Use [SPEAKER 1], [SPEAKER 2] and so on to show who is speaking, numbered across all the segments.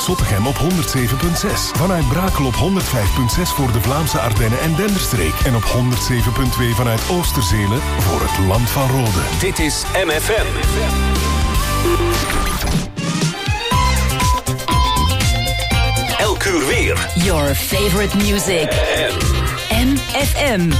[SPEAKER 1] Zottegem op 107.6. Vanuit Brakel op 105.6 voor de Vlaamse Ardennen en Denderstreek. En op 107.2 vanuit Oosterzelen voor het Land van Rode.
[SPEAKER 2] Dit is MFM. Elk uur weer.
[SPEAKER 3] Your favorite music. MFM.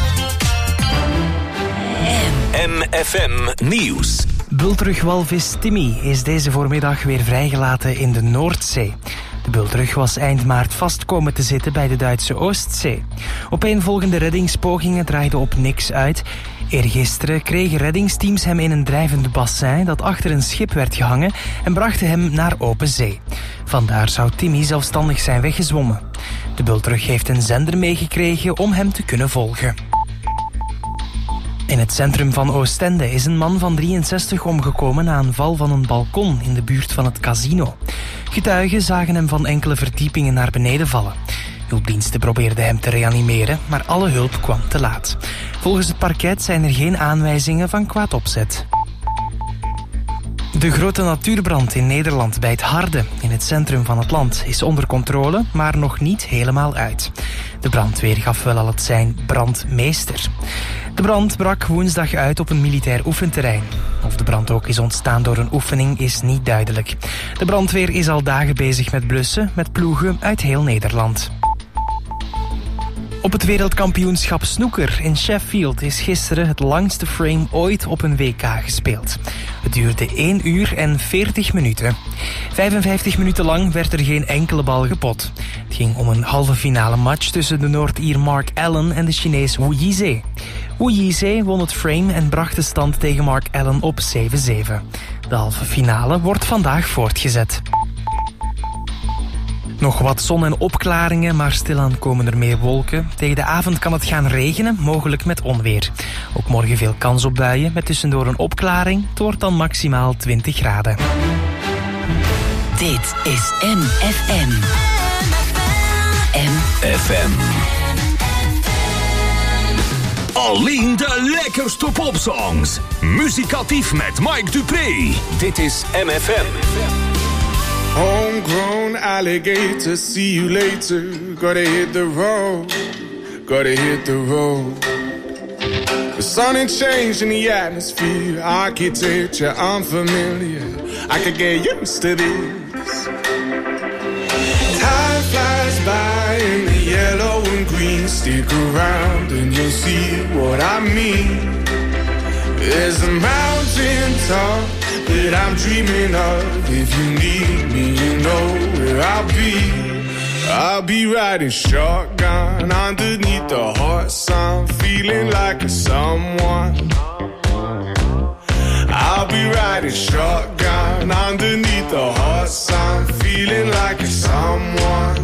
[SPEAKER 2] MFM Nieuws.
[SPEAKER 4] Bultrugwalvis Timmy is deze voormiddag weer vrijgelaten in de Noordzee. De bultrug was eind maart vast komen te zitten bij de Duitse Oostzee. Opeenvolgende reddingspogingen draaiden op niks uit. Eergisteren kregen reddingsteams hem in een drijvend bassin dat achter een schip werd gehangen en brachten hem naar open zee. Vandaar zou Timmy zelfstandig zijn weggezwommen. De bultrug heeft een zender meegekregen om hem te kunnen volgen. In het centrum van Oostende is een man van 63 omgekomen na een val van een balkon in de buurt van het casino. Getuigen zagen hem van enkele verdiepingen naar beneden vallen. Hulpdiensten probeerden hem te reanimeren, maar alle hulp kwam te laat. Volgens het parket zijn er geen aanwijzingen van kwaad opzet. De grote natuurbrand in Nederland bij het Harde, in het centrum van het land, is onder controle, maar nog niet helemaal uit. De brandweer gaf wel al het sein brandmeester. De brand brak woensdag uit op een militair oefenterrein. Of de brand ook is ontstaan door een oefening is niet duidelijk. De brandweer is al dagen bezig met blussen met ploegen uit heel Nederland. Op het wereldkampioenschap snooker in Sheffield is gisteren het langste frame ooit op een WK gespeeld. Het duurde 1 uur en 40 minuten. 55 minuten lang werd er geen enkele bal gepot. Het ging om een halve finale match tussen de Noord-Ier Mark Allen en de Chinees Wu Yizhe. Wu Yizhe won het frame en bracht de stand tegen Mark Allen op 7-7. De halve finale wordt vandaag voortgezet. Nog wat zon en opklaringen, maar stilaan komen er meer wolken. Tegen de avond kan het gaan regenen, mogelijk met onweer. Ook morgen veel kans op buien, met tussendoor een opklaring. Het wordt dan maximaal 20 graden.
[SPEAKER 3] Dit is MFM.
[SPEAKER 2] FM. Alleen de lekkerste popsongs. Muzikatief met Mike Dupree. Dit is MFM.
[SPEAKER 5] Homegrown alligator, see you later. Gotta hit the road, gotta hit the road. The sun ain't changed in the atmosphere, architecture unfamiliar. I could get used to this. Time flies by in the yellow and green. Stick around and you'll see what I mean. There's a mountain top that I'm dreaming of. If you need me, you know where I'll be. I'll be riding shotgun underneath the hot sun, feeling like a someone. I'll be riding shotgun underneath the hot sun, feeling like a someone.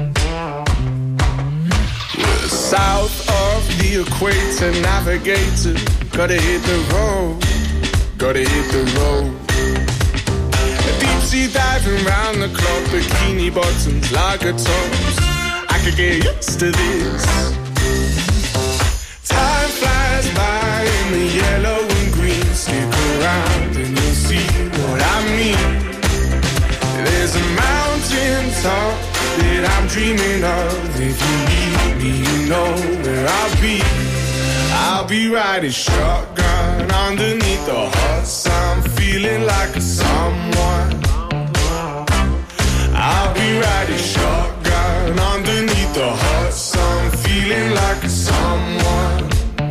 [SPEAKER 5] We're south of the equator, navigator. Gotta hit the road, gotta hit the road. Deep sea diving round the clock, bikini bottoms, lager tops. I could get used to this. Time flies by in the yellow and green. Stick around and you'll see what I mean. There's a mountain top that I'm dreaming of. If you need me, you know where I'll be. I'll be riding shotgun underneath the hot sun, feeling like a someone. I'll be riding shotgun underneath the hot sun, feeling like a someone.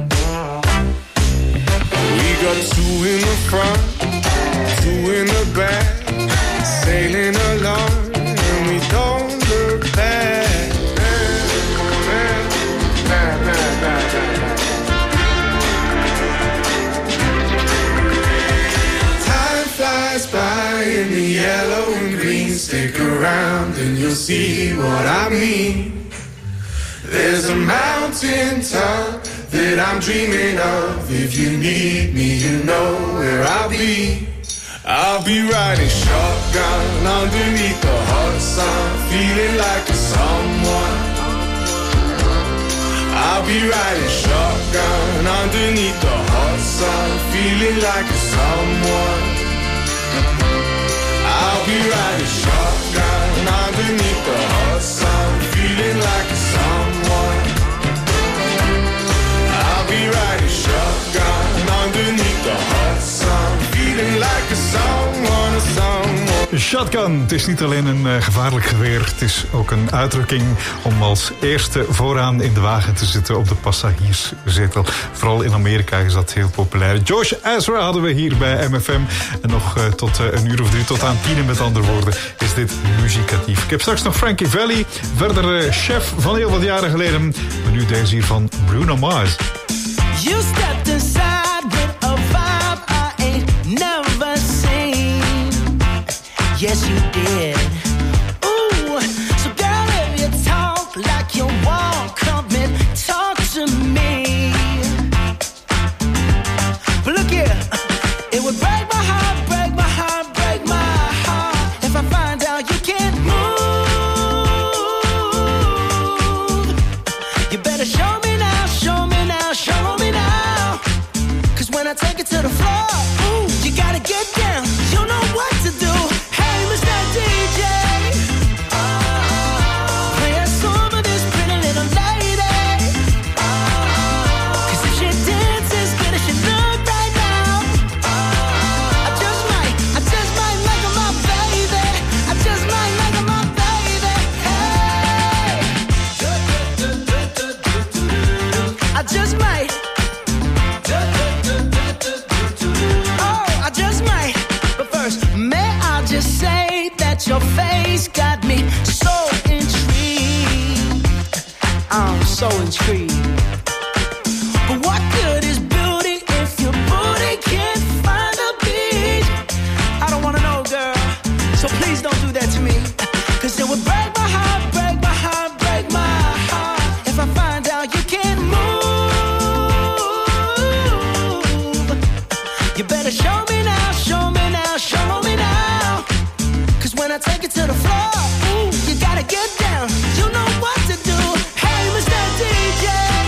[SPEAKER 5] We got 2 in the front, 2 in the back, sailing along and we don't look back. By in the yellow and green, stick around and you'll see what I mean. There's a mountain top that I'm dreaming of. If you need me, you know where I'll be. I'll be riding shotgun underneath the hot sun, feeling like a someone. I'll be riding shotgun underneath the hot sun, feeling like a someone. I'll be riding shotgun underneath
[SPEAKER 6] Shotgun. Het is niet alleen een gevaarlijk geweer. Het is ook een uitdrukking om als eerste vooraan in de wagen te zitten op de passagierszetel. Vooral in Amerika is dat heel populair. Josh Ezra hadden we hier bij MFM. En nog tot een uur of 3, tot aan 10 met andere woorden, is dit muzikatief. Ik heb straks nog Frankie Valli. Verder chef van heel wat jaren geleden. Maar nu deze hier van Bruno Mars.
[SPEAKER 7] You stepped inside with a vibe I ain't never seen. Yes, you did. Ooh, so girl, if you talk like you walk, come and talk to me. But look here, it would break my heart, break my heart, break my heart if I find out you can't move. You better show me now, show me now, show me now. 'Cause when I take it to the floor, ooh, you gotta get down. You know what to do. Hey, Mr. DJ, play a song for this pretty little lady. 'Cause if she dances good as she look right now, I just might make her my baby. I just might make her my baby. Hey, I just might. Oh, I just might. But first, may I just say that your face got me so intrigued. I'm so intrigued. But what good is beauty if your booty can't find a beat? I don't wanna know, girl. So please don't do that to me. 'Cause it would break my heart, break my heart, break my heart if I find out you can't move. You better show me now, show me now, show me now. 'Cause when I take it to the floor, ooh, you gotta get down. You know what to do. Hey, Mr. DJ,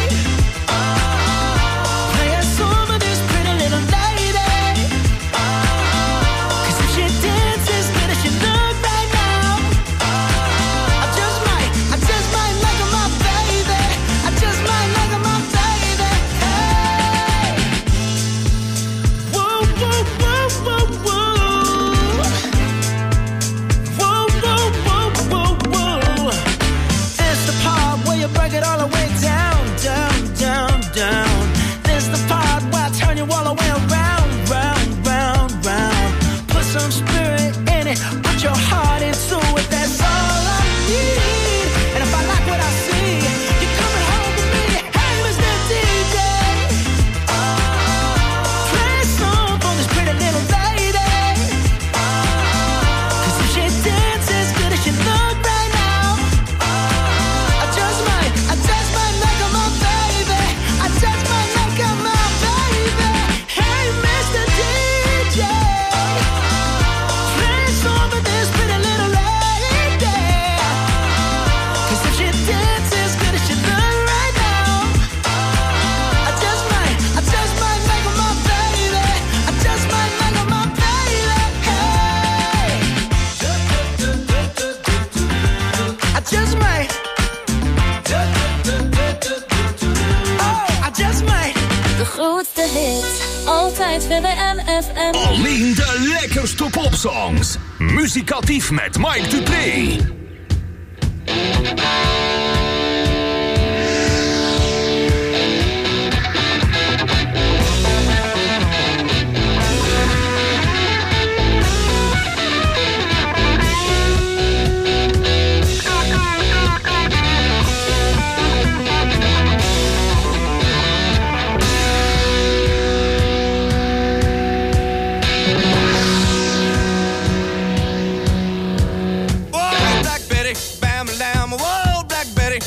[SPEAKER 7] play a song for this pretty little lady. 'Cause if she dances good as she look right now, I just might make her my baby. I just might make her my baby. Hey, woo, woo, woo, woo, woo. Woo, woo, woo, woo, woo. It's the part where you break it all the way down, down, down, down. This the part where I turn you all the way around, round, round, round. Put some spirit in it, put your heart into it. That's all I need. And if I like what I see, you're coming home with me. Hey, Mr. DJ, play a song for this pretty little lady. 'Cause if she dances good as she look right now, I just might make her my baby. I just might make her my baby. Hey, Mr. DJ, play a song for this pretty little lady. 'Cause if she dances good as she look right now, I just might make her my baby. I just might make her my baby. Hey, I just might. Oh, I just might.
[SPEAKER 8] De grootste hits, altijd weer bij MFM.
[SPEAKER 2] Alleen de lekkerste popsongs. Muzikatief met Mike Dupré.
[SPEAKER 9] Whoa, Black Betty, bam, lamb, whoa, Black Betty,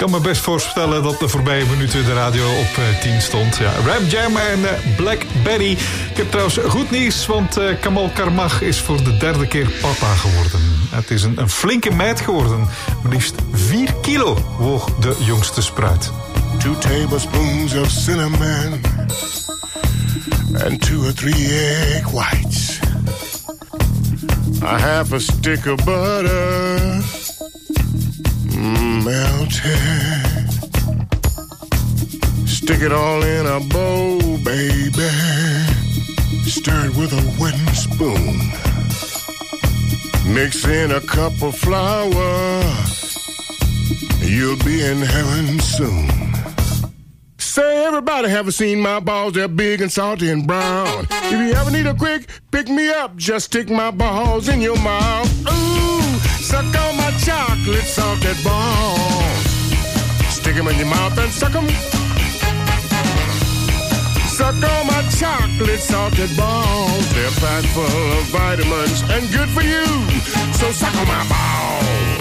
[SPEAKER 6] kan me best voorstellen dat de voorbije minuten de radio op 10 stond. Ja, Ram Jam en Black Betty. Ik heb trouwens goed nieuws, want Kamal Karmach is voor de 3e keer papa geworden. Het is een flinke meid geworden. Maar liefst 4 kilo woog de jongste spruit.
[SPEAKER 9] 2 tablespoons of cinnamon and 2 or 3 egg whites. A half a stick of butter melted. Stick it all in a bowl, baby. Stir it with a wooden spoon. Mix in a cup of flour. You'll be in heaven soon. Say, everybody haven't seen my balls. They're big and salty and brown. If you ever need a quick pick-me-up, just stick my balls in your mouth. Ooh, suck on my chocolate salted balls. Stick them in your mouth and suck them. Suck on my chocolate salted balls. They're packed full of vitamins and good for you. So suck on my balls.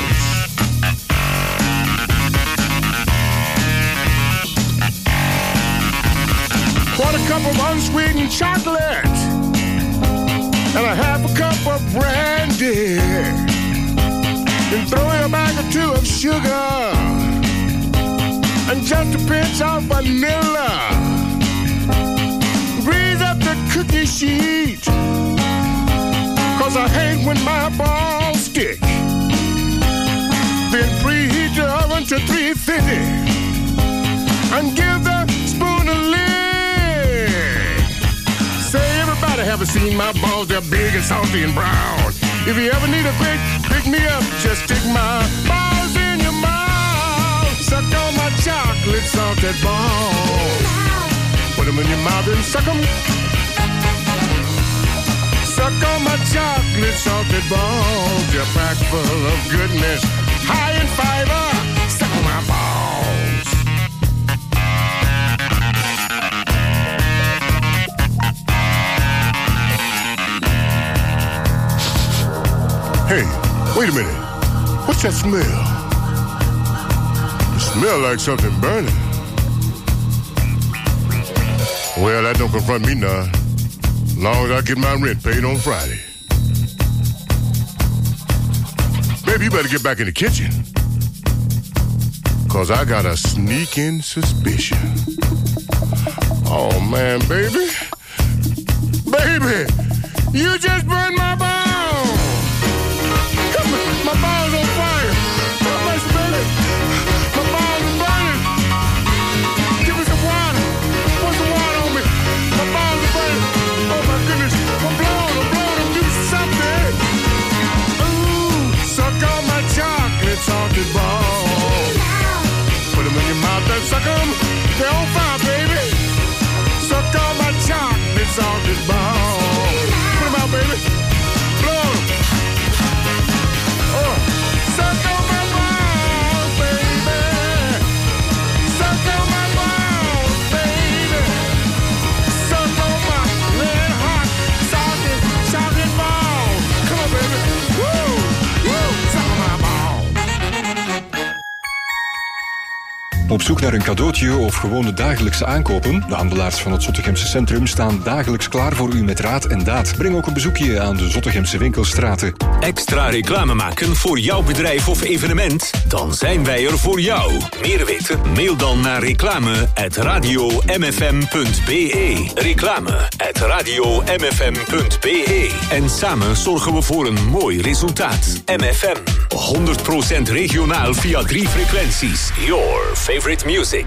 [SPEAKER 9] Quarter cup of unsweetened chocolate and a half a cup of brandy. Then throw in a bag or 2 of sugar and just a pinch of vanilla. Grease up the cookie sheet, 'cause I hate when my balls stick. Then preheat the oven to 350 and give the spoon a lick. Say, everybody haven't seen my balls. They're big and salty and brown. If you ever need a quick pick-me-up, just stick my balls in your mouth. Suck on my chocolate salted balls. Put them in your mouth and suck them. Suck on my chocolate salted balls. They're packed full of goodness, high in fiber. Suck on my balls. Hey, wait a minute. What's that smell? It smells like something burning. Well, that don't confront me none. Long as I get my rent paid on Friday. Baby, you better get back in the kitchen. 'Cause I got a sneaking suspicion. Oh, man, baby. Baby, you just burned my balls. My balls on fire. How much, baby? My balls are burning. Give me some water. Pour some water on me. My balls are burning. Oh my goodness. I'm blowing. Do something. Ooh, suck on my chocolate salted balls. Put them in your mouth and suck them. They're on fire, baby. Suck on my chocolate salted balls. Put them out, baby. Blow them. Suck on my balls, baby. Suck on my balls, baby. Suck on my red hot salted chocolate balls. Come on, baby. Woo, woo. Suck on my balls.
[SPEAKER 10] Op zoek naar een cadeautje of gewoon de dagelijkse aankopen? De handelaars van het Zottegemse Centrum staan dagelijks klaar voor u met raad en daad. Breng ook een bezoekje aan de Zottegemse winkelstraten.
[SPEAKER 2] Extra reclame maken voor jouw bedrijf of evenement? Dan zijn wij er voor jou. Meer weten? Mail dan naar reclame@radiomfm.be. Reclame@radiomfm.be. En samen zorgen we voor een mooi resultaat. MFM. 100% regionaal via 3 frequenties. Your favorite music.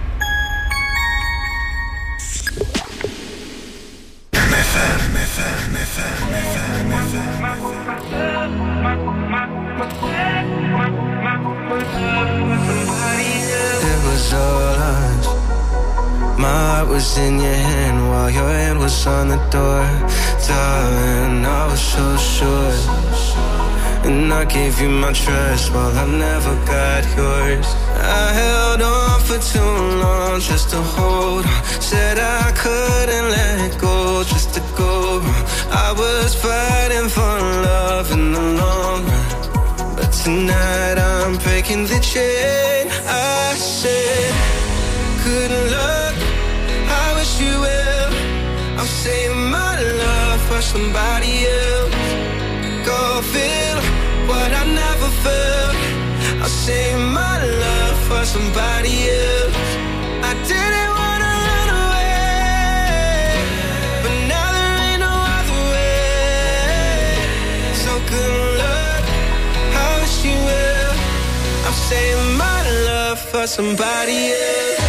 [SPEAKER 11] It was all us. My heart was in your hand while your hand was on the door. Darling, I was so sure. And I gave you my trust while I never got yours. I held on for too long just to hold on. Said I couldn't let go just to go wrong. I was fighting for love in the long run, but tonight I'm I'm breaking the chain. I said, good luck, I wish you well. I'm saving my love for somebody else. Go feel what I never felt. I'll save my love for somebody else. I didn't wanna run away, but now there ain't no other way. So good luck, I wish you well. I'm saving my love for somebody else.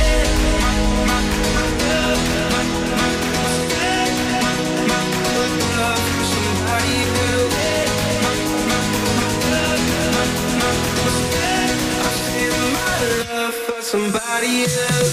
[SPEAKER 11] Somebody else.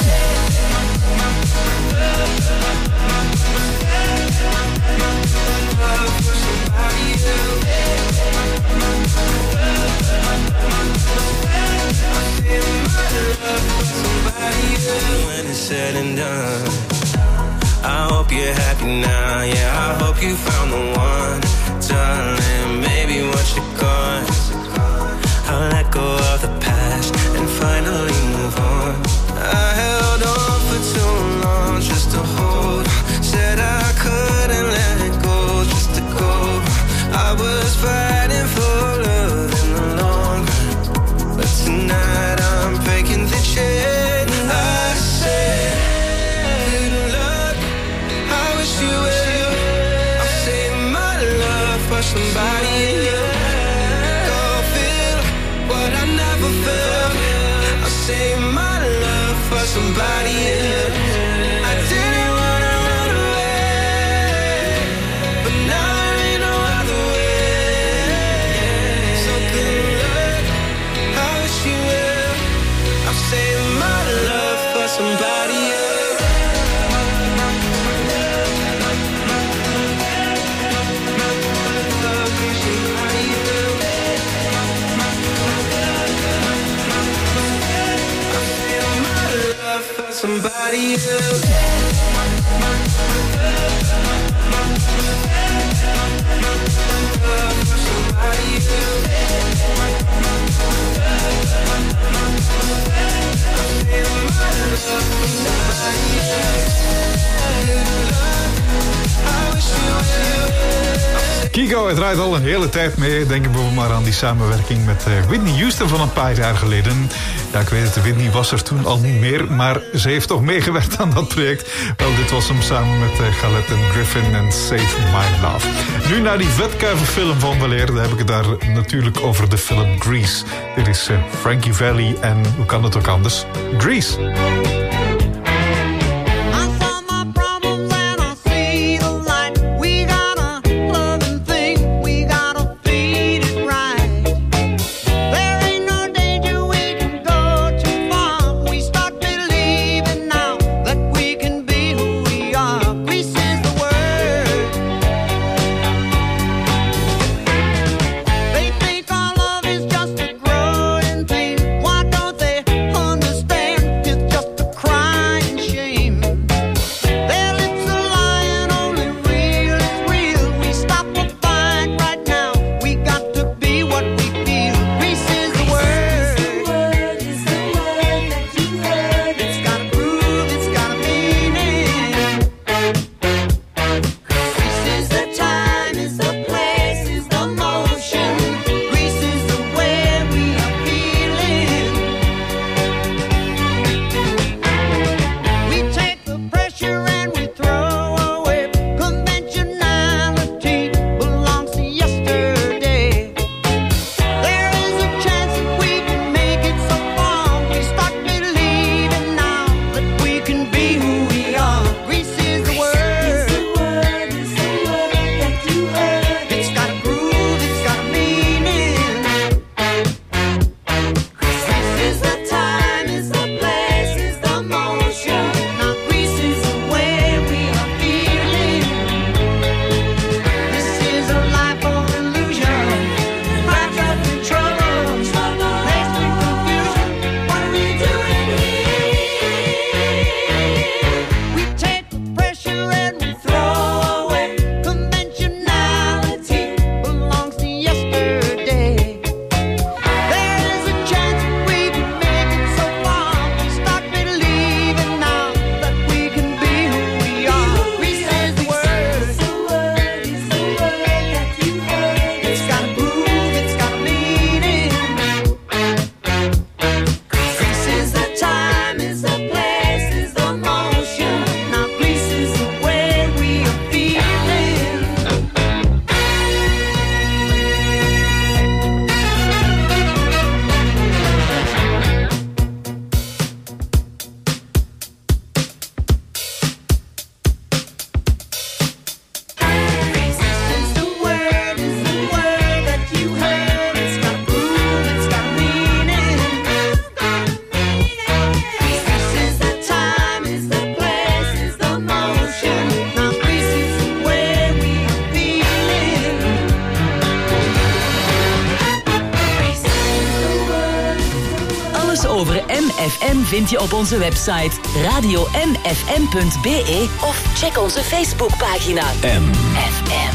[SPEAKER 11] When it's said and done, I hope you're happy now. Yeah, I hope you found the one, darling. Maybe once you're gone, I'll let go of the past and finally move on. I held on for too long just to hold. Said I couldn't let it go just to go. I was fighting for love in the long run, but tonight I'm breaking the chain. I said, good luck, I wish you well. I'm saving my love for somebody else. Save my love for somebody else. I didn't wanna run away, but now there ain't no other way. So good luck, I wish you well. I'm saving my love for somebody else. Somebody else.
[SPEAKER 6] Kygo, het draait al een hele tijd mee. Denken we maar aan die samenwerking met Whitney Houston van een paar jaar geleden. Ja, ik weet het, Whitney was er toen al niet meer, maar ze heeft toch meegewerkt aan dat project. Wel, dit was hem samen met Galette en Griffin en Save My Love. Nu naar die vetkuivenfilm van weleer. Dan heb ik het daar natuurlijk over de film Grease. Dit is Frankie Valli en hoe kan het ook anders? Grease.
[SPEAKER 12] Just a
[SPEAKER 3] FM vind je op onze website radio-mfm.be of check onze Facebookpagina MFM.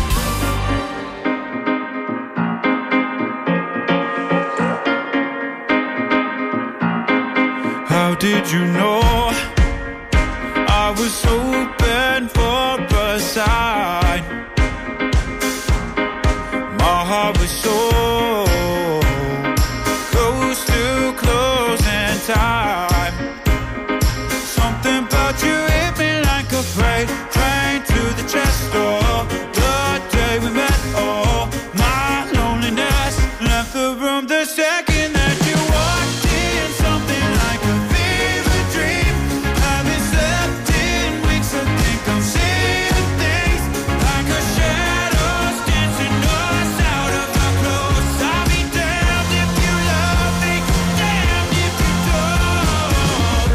[SPEAKER 5] How did you know I was hoping for a sign? My heart was so close to closing time. Something about you hit me like a freight train to the chest door. The day we met, oh, my loneliness left the room the second that you walked in. Something like a fever dream. Haven't slept in weeks, I think I'm seeing things like a shadows dancing us out of our clothes. I'll be damned if you love me, damned if you don't.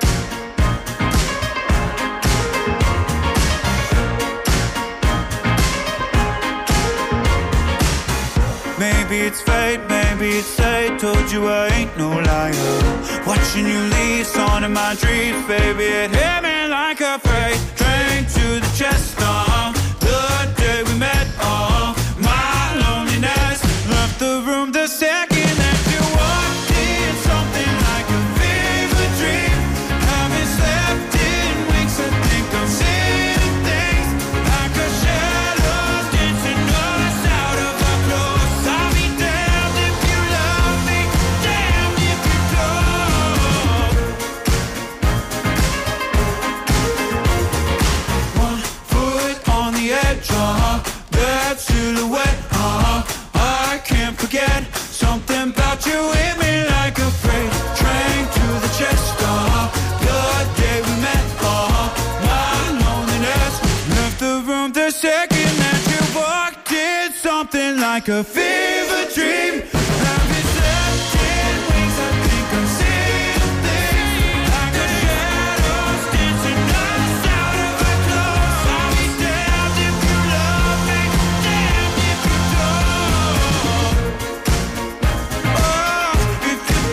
[SPEAKER 5] Maybe it's fate, maybe it's fate. Told you I ain't no liar. Watching you leave, on in my dreams, baby. It hit me like a freight train to the chest. The day we met, my loneliness left the room the second that you walked in. Something like a fever dream. Haven't slept in weeks, I think I'm seeing things like a shadows dancing us out of our clothes. I'll be damned if you love me, damned if you don't. One foot on the edge, that silhouette, I can't forget. Something about you hit me like a freight train to the chest. The day we met, my loneliness left the room the second that you walked in. Something like a fever dream. Haven't slept in weeks, I think I'm seeing things like a shadows dancing us out of our clothes. I'll be damned if you love me, damned if you don't. Oh, if you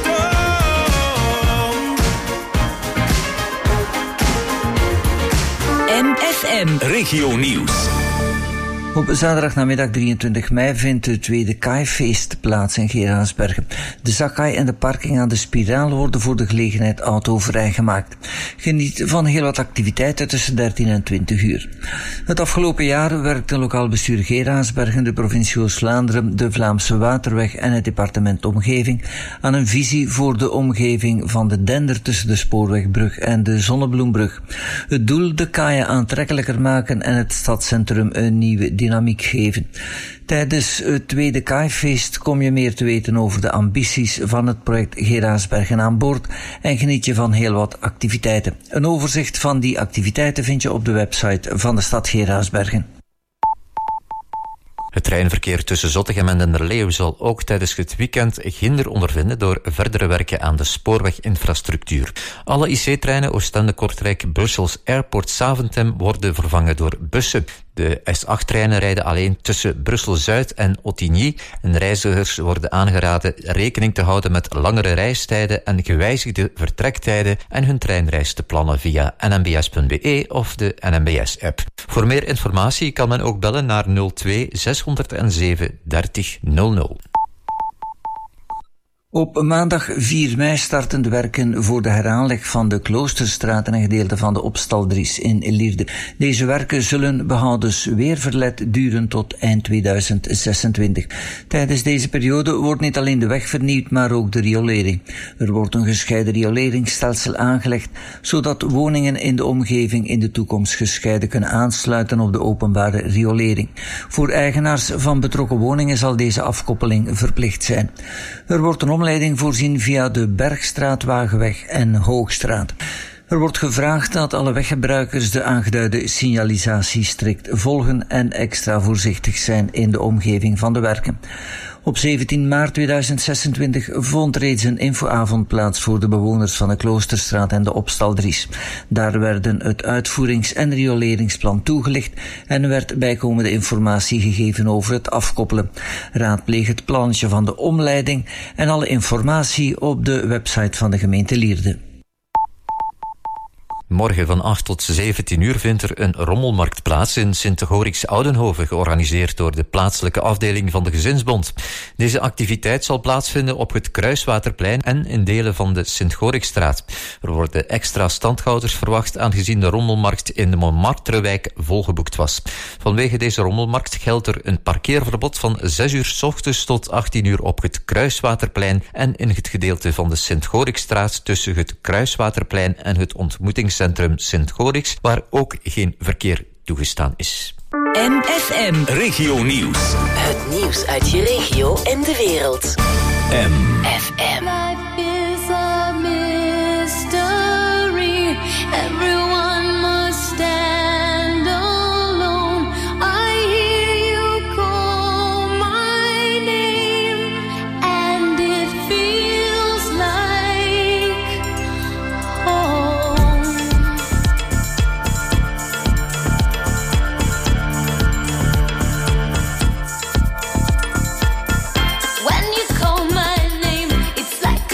[SPEAKER 5] don't.
[SPEAKER 3] MFM.
[SPEAKER 2] Regio Nieuws.
[SPEAKER 12] Op zaterdagnamiddag 23 mei vindt het tweede Kaaifeest plaats in Geraardsbergen. De zakkaai en de parking aan de Spiraal worden voor de gelegenheid autovrij gemaakt. Geniet van heel wat activiteiten tussen 13 en 20 uur. Het afgelopen jaar werkte lokaal bestuur Geraardsbergen, de provincie Oost-Vlaanderen, de Vlaamse Waterweg en het departement Omgeving aan een visie voor de omgeving van de Dender tussen de Spoorwegbrug en de Zonnebloembrug. Het doel: de kaaien aantrekkelijker maken en het stadscentrum een nieuwe dynamiek geven. Tijdens het tweede Kaaifeest kom je meer te weten over de ambities van het project Geraardsbergen aan boord en geniet je van heel wat activiteiten. Een overzicht van die activiteiten vind je op de website van de stad Geraardsbergen.
[SPEAKER 13] Het treinverkeer tussen Zottegem en Denderleeuw zal ook tijdens het weekend hinder ondervinden door verdere werken aan de spoorweginfrastructuur. Alle IC-treinen Oostende-Kortrijk, Brussels Airport Zaventem worden vervangen door bussen. De S8-treinen rijden alleen tussen Brussel-Zuid en Ottigny en reizigers worden aangeraden rekening te houden met langere reistijden en gewijzigde vertrektijden en hun treinreis te plannen via nmbs.be of de NMBS-app. Voor meer informatie kan men ook bellen naar 02 607 30 00.
[SPEAKER 12] Op maandag 4 mei starten de werken voor de heraanleg van de Kloosterstraat en een gedeelte van de Opstaldries in Lierde. Deze werken zullen behoudens weerverlet duren tot eind 2026. Tijdens deze periode wordt niet alleen de weg vernieuwd, maar ook de riolering. Er wordt een gescheiden rioleringsstelsel aangelegd, zodat woningen in de omgeving in de toekomst gescheiden kunnen aansluiten op de openbare riolering. Voor eigenaars van betrokken woningen zal deze afkoppeling verplicht zijn. Er wordt een omleiding voorzien via de Bergstraat, Wagenweg en Hoogstraat. Er wordt gevraagd dat alle weggebruikers de aangeduide signalisatie strikt volgen en extra voorzichtig zijn in de omgeving van de werken. Op 17 maart 2026 vond reeds een infoavond plaats voor de bewoners van de Kloosterstraat en de Opstaldries. Daar werden het uitvoerings- en rioleringsplan toegelicht en werd bijkomende informatie gegeven over het afkoppelen. Raadpleeg het plannetje van de omleiding en alle informatie op de website van de gemeente Lierde.
[SPEAKER 13] Morgen van 8 tot 17 uur vindt er een rommelmarkt plaats in Sint-Gorix-Oudenhoven, georganiseerd door de plaatselijke afdeling van de Gezinsbond. Deze activiteit zal plaatsvinden op het Kruiswaterplein en in delen van de Sint-Gorixstraat. Er worden extra standhouders verwacht, aangezien de rommelmarkt in de Montmartrewijk volgeboekt was. Vanwege deze rommelmarkt geldt er een parkeerverbod van 6 uur 's ochtends tot 18 uur op het Kruiswaterplein en in het gedeelte van de Sint-Gorixstraat tussen het Kruiswaterplein en het ontmoetingscentrum Sint-Gorix, waar ook geen verkeer toegestaan is.
[SPEAKER 3] MFM
[SPEAKER 2] Regio Nieuws.
[SPEAKER 3] Het nieuws uit je regio en de wereld. MFM.
[SPEAKER 8] Life is a mystery. Everyone must stand alone. I hear you call my name, and it feels like home. When you call my name, it's like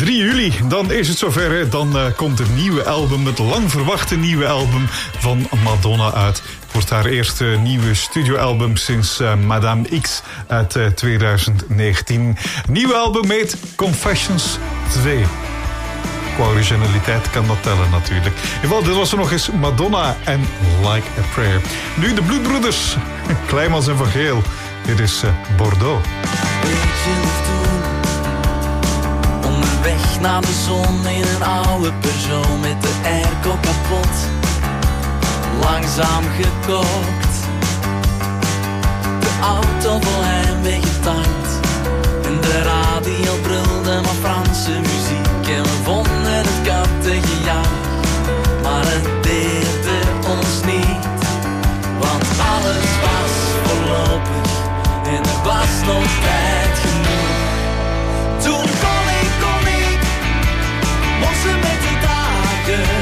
[SPEAKER 6] 3 juli, dan is het zover. Hè. Dan komt het nieuwe album, het lang verwachte nieuwe album van Madonna uit. Het wordt haar eerste nieuwe studioalbum sinds Madame X uit 2019. Nieuwe album heet Confessions 2. Qua originaliteit kan dat tellen natuurlijk. Dit was er nog eens Madonna en Like a Prayer. Nu de Bloedbroeders, Kleimans en Van Geel. Dit is Bordeaux.
[SPEAKER 14] Weet je nog toen, onderweg naar de zon in een oude Peugeot met de airco kapot, langzaam gekookt, de auto vol heimwee getankt en de radio brulde maar Franse muziek en we vonden het kattengejank, maar het deerde ons niet, want alles was voorlopig en er was nog tijd genoeg. Toen kon ik mossen met de dagen.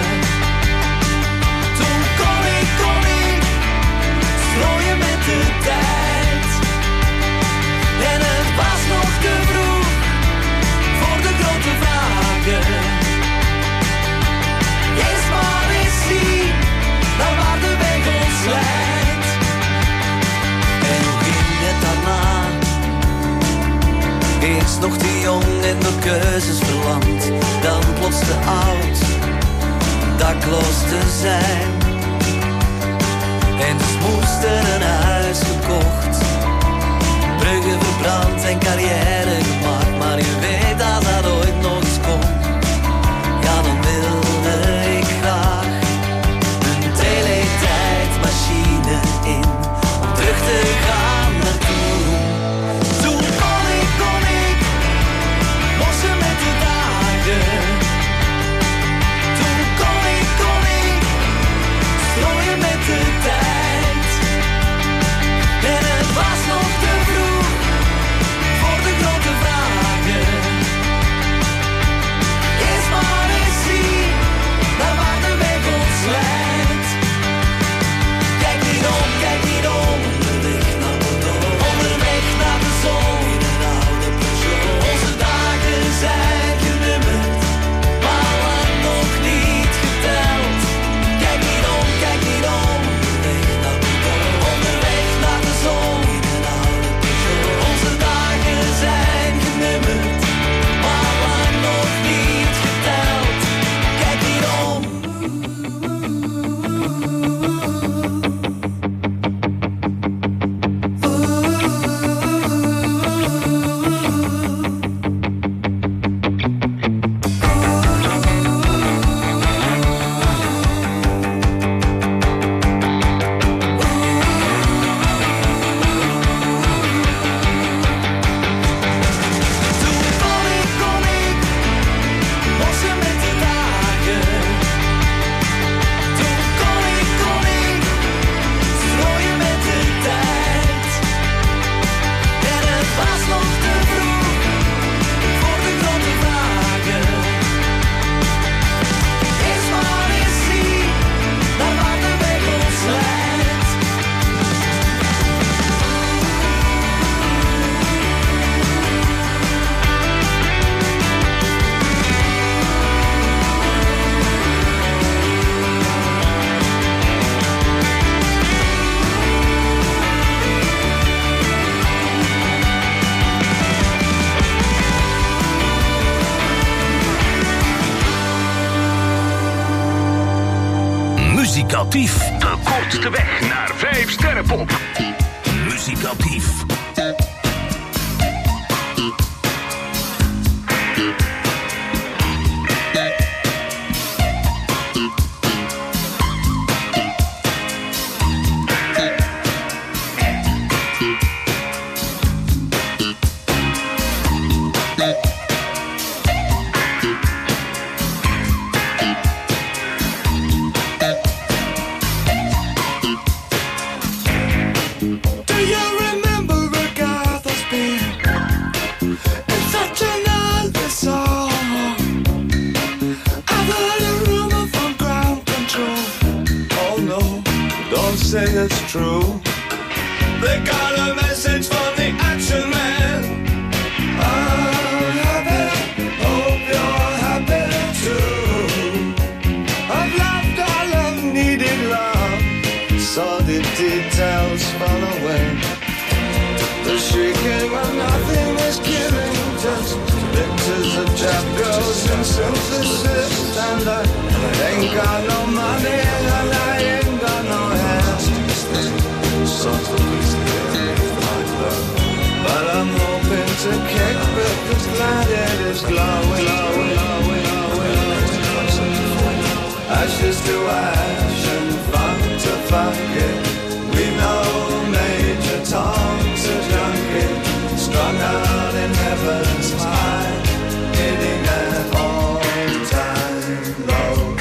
[SPEAKER 14] Toen kon ik strooien met de tijd. En het was nog te vroeg voor de grote vragen. Eerst maar eens zien naar waar de weg ons leidt. En hoe ging het daarna? Eerst nog te jong en door keuzes verlamd, dan plots te oud, dakloos te zijn. En dus moest er een huis gekocht, bruggen verbrand en carrière gemaakt. Maar je weet als dat ooit nog eens komt, ja dan wilde ik graag een teletijdmachine in, om terug te gaan naar toen. Toen kon ik mossen met de dagen. Toen kon ik strooien met de tijd. En het was nog te vroeg voor de grote vragen. Eerst maar eens zien naar waar de weg ons leidt. Kijk niet om, onderweg naar Bordeaux, onderweg naar de zon in een oude Peugeot. Onze dagen zijn genummerd, maar lang nog niet geteld. Kijk niet om, onderweg naar Bordeaux, onderweg naar de zon in een oude Peugeot. Onze dagen zijn genummerd, maar lang nog niet geteld. Kijk niet om. Mossen met de dagen. Toen kon ik strooien met de tijd. En het was nog te vroeg voor de grote vragen. Eerst maar eens zien naar waar de weg ons leidt.
[SPEAKER 2] Muzikatief, de kortste weg naar 5 sterrenpop. Muzikatief.
[SPEAKER 5] Do you remember Agatha's Spin? It's such an old song. I've heard a rumor from ground control. Oh no, don't say it's true. They got a message from the Action Man. I hope you're
[SPEAKER 15] pictures of chap girls and synthesis, and I ain't got no money and I ain't got no hands. But I'm hoping to kick because planet is glowing. Ashes to ash and funk to funk it. We know Major Tom's a junkie, strung out in heaven's high, hitting an all-time low.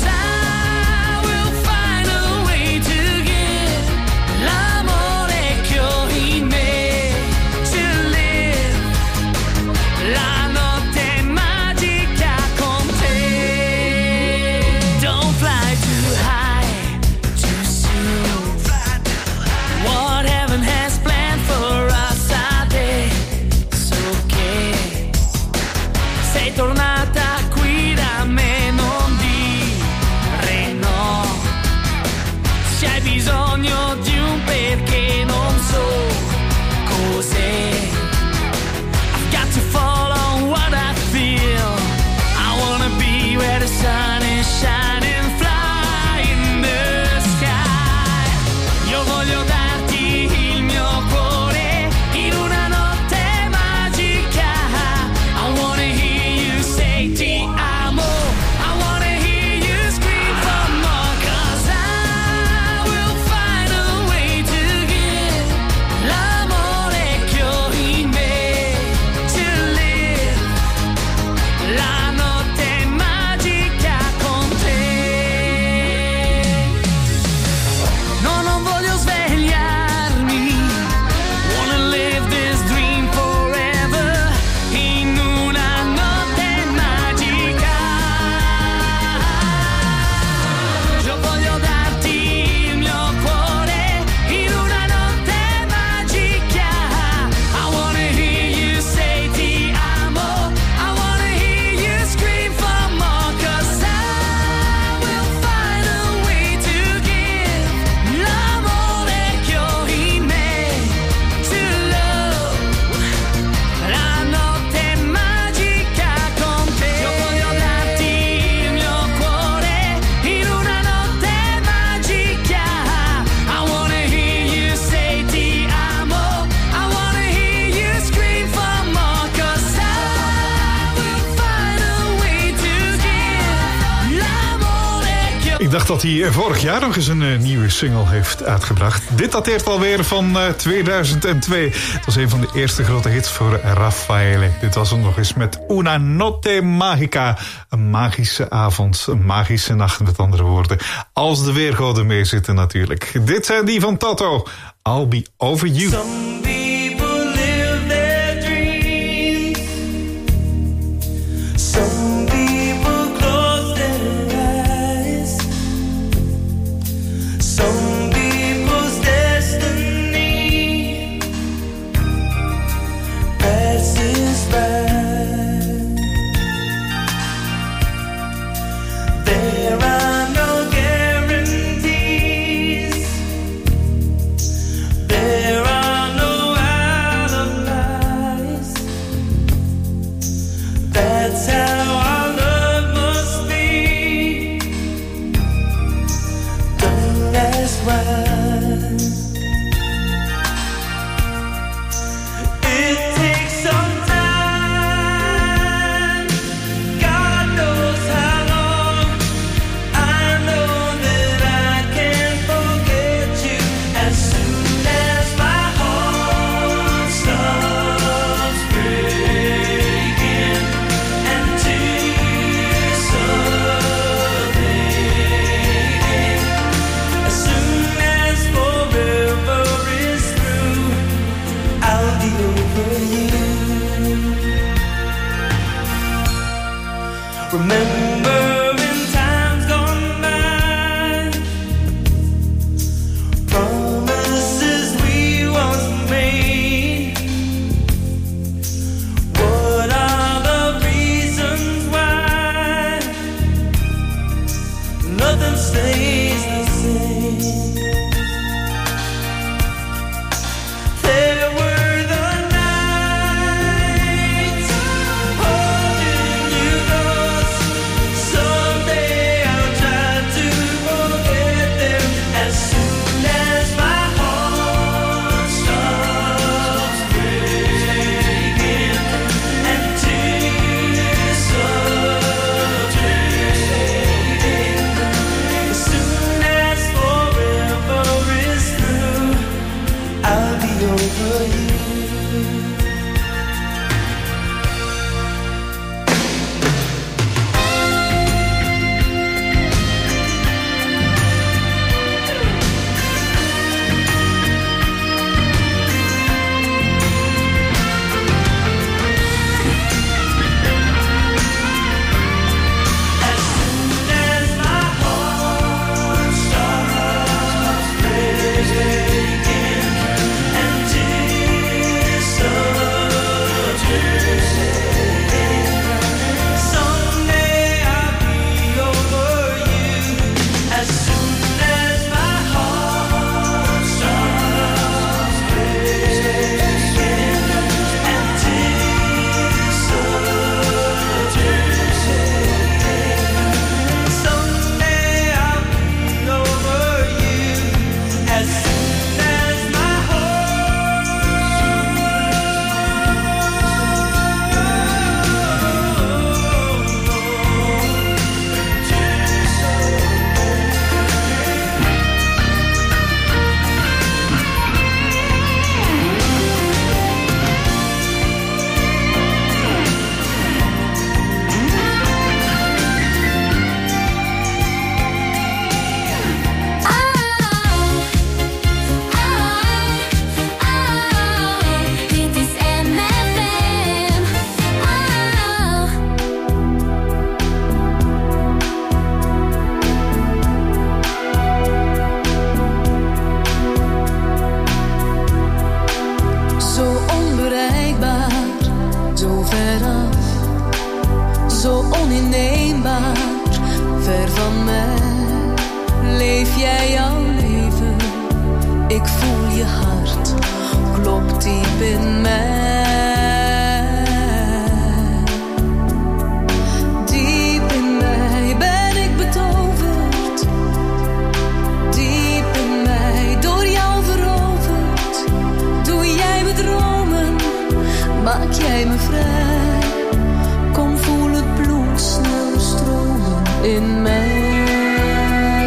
[SPEAKER 16] L'amore che
[SPEAKER 6] Ik dacht dat hij vorig jaar nog eens een nieuwe single heeft uitgebracht. Dit dateert alweer van 2002. Het was een van de eerste grote hits voor Raffaele. Dit was hem nog eens met Una Notte Magica. Een magische avond, een magische nacht met andere woorden. Als de weergoden meezitten natuurlijk. Dit zijn die van Toto. I'll be over you.
[SPEAKER 14] Some people live their dreams. Some people close their eyes. Some people's destiny passes by. There are no guarantees. There are no alibis. That's how our love must be. Don't ask why. It takes some time. God knows how long. I know that I can't forget you as soon as my heart stops breaking and tears are fading. As soon as forever is through, I'll be over you. Remember in times gone by, promises we once made. What are the reasons why nothing stays the same? There were the nights holding you close. Someday I'll try to forget them as soon as my heart stops breaking and tears are fading. As soon as forever is through, I'll be over you. As soon as my heart stops breaking and tears are fading, someday I'll be over you. As soon as my heart stops breaking and tears are fading, someday I'll be over you. As soon as my
[SPEAKER 8] Dit is MFM.
[SPEAKER 16] Zo onbereikbaar, zo veraf, zo oninneembaar, ver van mij. Leef jij jouw leven, ik voel je hart, klopt diep in mij. Diep in mij ben ik betoverd, diep in mij door jou veroverd. Doe jij me dromen, maak jij me vrij. Kom voel het bloed snel stromen in mij.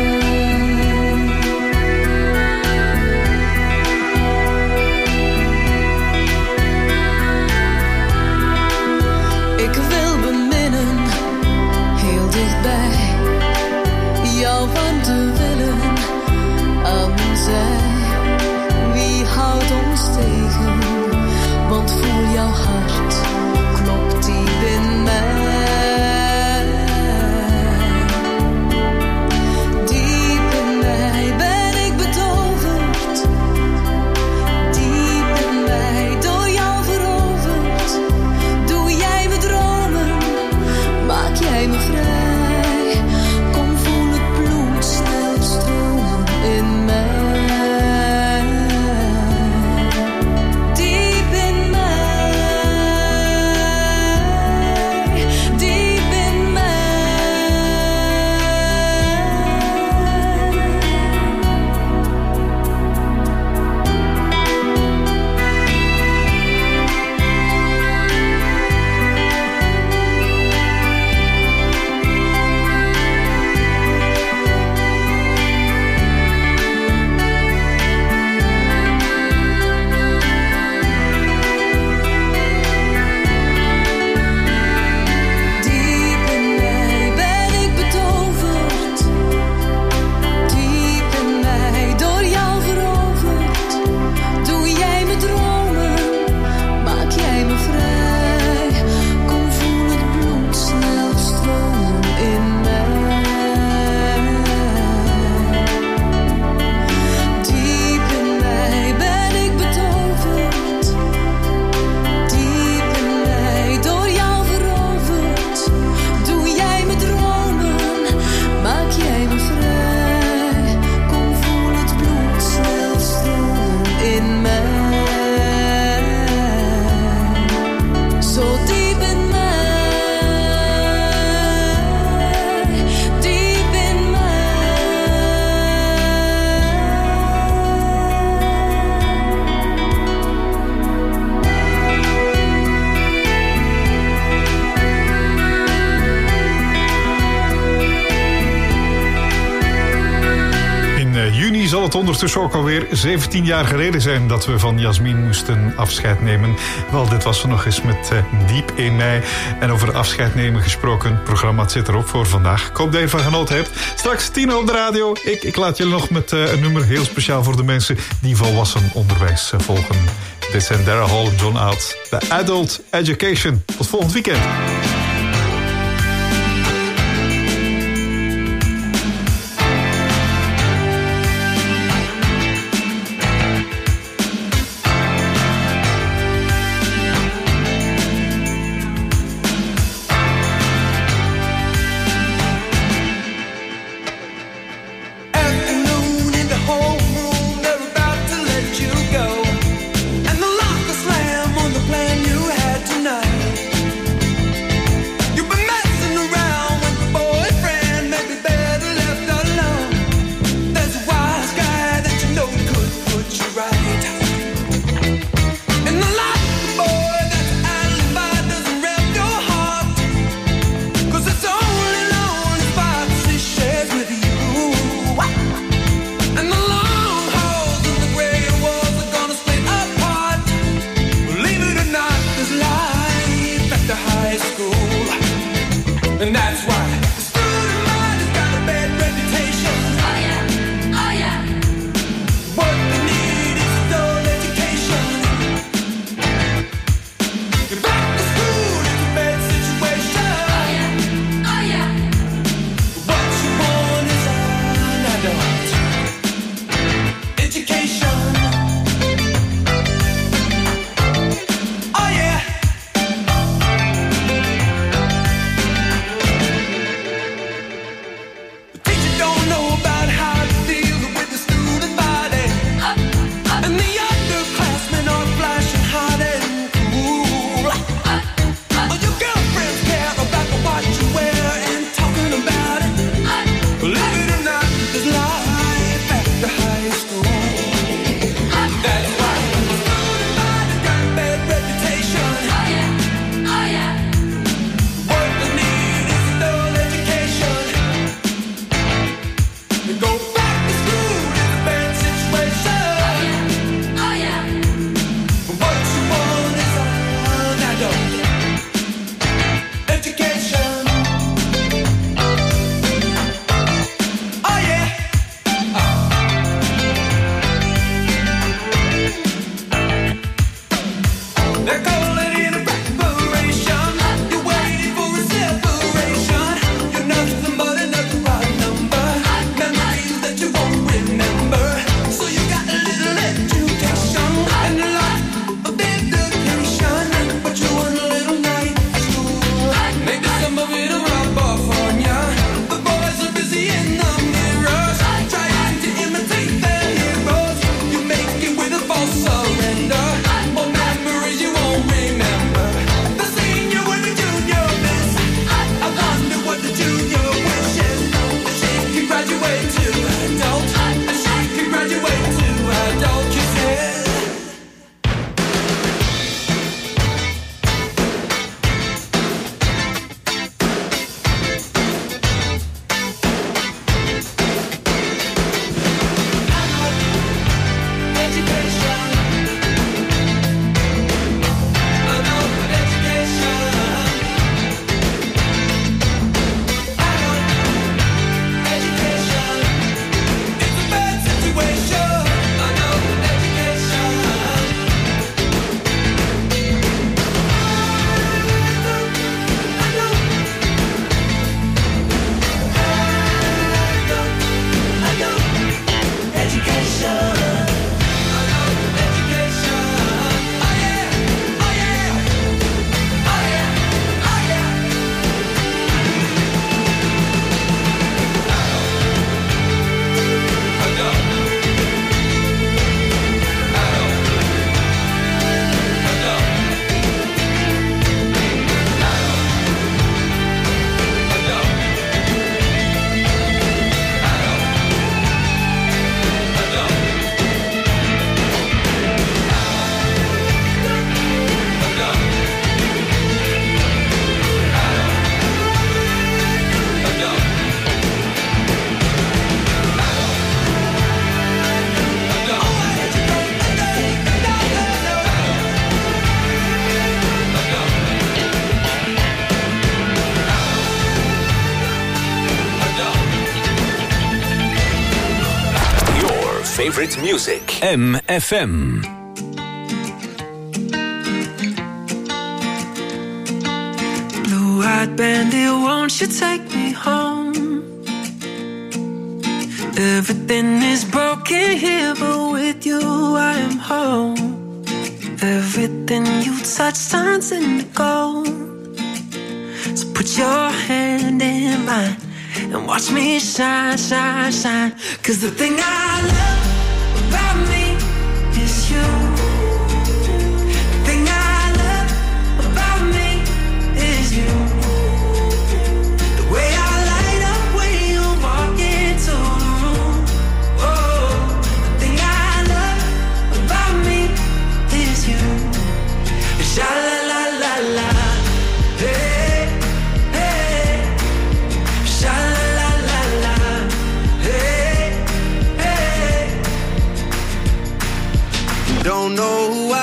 [SPEAKER 6] ondertussen ook alweer 17 jaar geleden zijn dat we van Jasmin moesten afscheid nemen. Wel, dit was er nog eens met Diep 1 mei. En over afscheid nemen gesproken, het programma zit erop voor vandaag. Ik hoop dat je ervan genoten hebt. Straks 10 op de radio. Ik laat jullie nog met een nummer heel speciaal voor de mensen die volwassen onderwijs volgen. Dit zijn Daryl Hall en John Oates. De Adult Education. Tot volgend weekend.
[SPEAKER 17] Surrender, more memories you won't
[SPEAKER 2] favorite music. MFM.
[SPEAKER 11] Blue-eyed bandit, won't you take me home? Everything is broken here, but with you I am home. Everything you touch turns into gold. So put your hand in mine and watch me shine, shine, shine. 'Cause the thing I love about me is you.